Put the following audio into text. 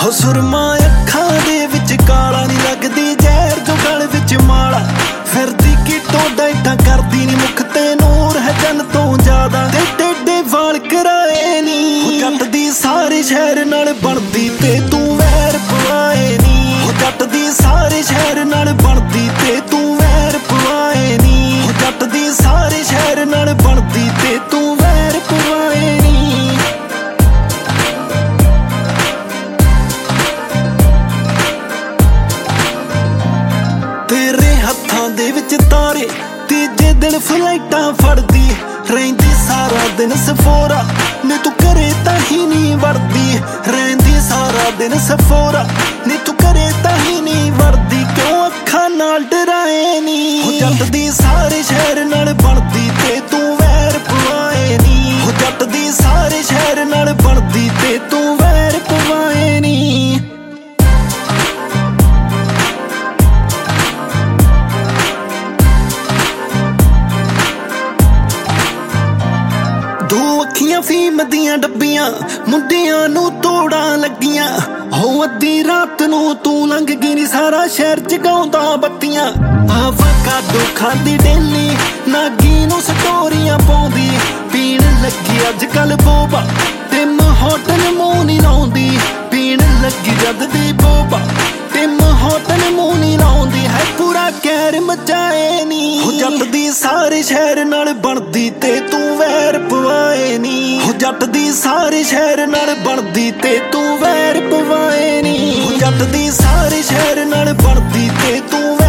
ਹੋ ਸੁਰਮਾ ਅੱਖਾਂ ਦੇ ਵਿੱਚ ਕਾਲਾ ਨੀ ਲੱਗਦੀ ਜ਼ਹਿਰ ਜੋ ਗਲ ਵਿੱਚ ਮਾਲਾ ਫਿਰਦੀ ਕੀ ਟੋਡਾ ਏਦਾਂ ਕਰਦੀ ਨੀ ਮੁਖ ਤੇ ਨੂਰ ਹੈ ਜਨ ਤੋਂ ਜ਼ਿਆਦਾ ਤੇ ਟੇਡੇ ਵਾਲ ਕਰਾਏ ਨੀ ਜੱਟ ਦੀ ਸਾਰੇ ਸ਼ਹਿਰ ਨਾਲ ਬਣਦੀ ਤੇ ਤੂੰ ਵੈਰ ਪਵਾਏ ਨੀ ਜੱਟ ਦੀ ਸਾਰੇ ਸ਼ਹਿਰ ਨਾਲ ਬਣਦੀ ਤੇ ਤੂੰ ਵੈਰ ਪਵਾਏ ਨੀ ਜੱਟ ਦੀ ਸਾਰੇ ਸ਼ਹਿਰ ਨਾਲ ਬਣਦੀ ਤੇ ਤੂੰ ਵੈਰ ਪਵਾਏ ਨੀ ਤੇਰੇ ਹੱਥਾਂ ਦੇ ਵਿੱਚ ਤਾਰੇ ਤੀਜੇ ਦਿਨ ਫਲਾਈਟਾਂ ਫੜਦੀ ਰਹਿੰਦੀ ਸਾਰਾ ਦਿਨ ਸਫੋਰਾ ਨੀ ਤੂੰ ਘਰੇ ਤਾਂ ਹੀ ਨਹੀਂ ਵੜਦੀ ਰਹਿੰਦੀ ਸਾਰਾ ਦਿਨ ਸਫੋਰਾ ਨੀ ਤੂੰ ਘਰੇ ਤਾਂ ਹੀ ਨਹੀਂ ਵੜਦੀ ਕਿਉਂ ਅੱਖਾਂ ਨਾਲ ਡਰਾਏ ਨੀ ਜੱਟ ਦੀ ਸਾਰੇ ਸ਼ਹਿਰ ਨਾਲ ਬਣਦੀ ਤੇ ਤੂੰ ਵੈਰ ਪਵਾਏ ਨੀ ਜੱਟ ਦੀ ਸਾਰੇ ਸ਼ਹਿਰ ਨਾਲ ਬਣਦੀ ਤੇ ਤੂੰ ਵੈਰ ਪਵਾਏ ਨੀ ਦੋ ਅੱਖੀਆਂ ਫੀਮ ਦੀਆਂ ਡੱਬੀਆਂ ਮੁੰਡਿਆਂ ਨੂੰ ਤੋੜਾਂ ਲੱਗੀਆਂ ਹੋ ਅੱਧੀ ਰਾਤ ਨੂੰ ਤੂੰ ਲੰਘ ਗਈ ਨੀ ਸਾਰਾ ਸ਼ਹਿਰ ਜਗਾਉਂਦਾ ਬੱਤੀਆਂ ਆਵਾਕਾਡੋ ਖਾਂਦੀ ਡੇਲੀ ਨਾਗੀ ਨੂੰ ਸਟੋਰੀਆਂ ਪਾਉਂਦੀ ਪੀਣ ਲੱਗੀ ਅੱਜ ਕੱਲ ਬੋਬਾ ਟਿਮ ਹੋਟਲ ਮੂੰਹ ਨੀ ਲਾਉਂਦੀ ਪੀਣ ਲੱਗੀ ਜਦ ਦੀ ਬੋਬਾ ਟਿਮ ਹੋਟਲ ਮੂੰਹ ਨੀ ਲਾਉਂਦੀ ਹੈ ਪੂਰਾ ਕਹਿਰ ਮਚਾਏ ਨੀ ਜੱਟ ਦੀ ਸਾਰੇ ਸ਼ਹਿਰ ਨਾਲ ਬਣਦੀ ਤੇ ਤੂੰ ਵੈਰ ਪਵਾਏ ਨੀ ਜੱਟ ਦੀ ਸਾਰੇ ਸ਼ਹਿਰ ਨਾਲ ਬਣਦੀ ਤੇ ਤੂੰ ਵੈਰ ਪਵਾਏ ਨੀ ਜੱਟ ਦੀ ਸਾਰੇ ਸ਼ਹਿਰ ਨਾਲ ਬਣਦੀ ਤੇ ਤੂੰ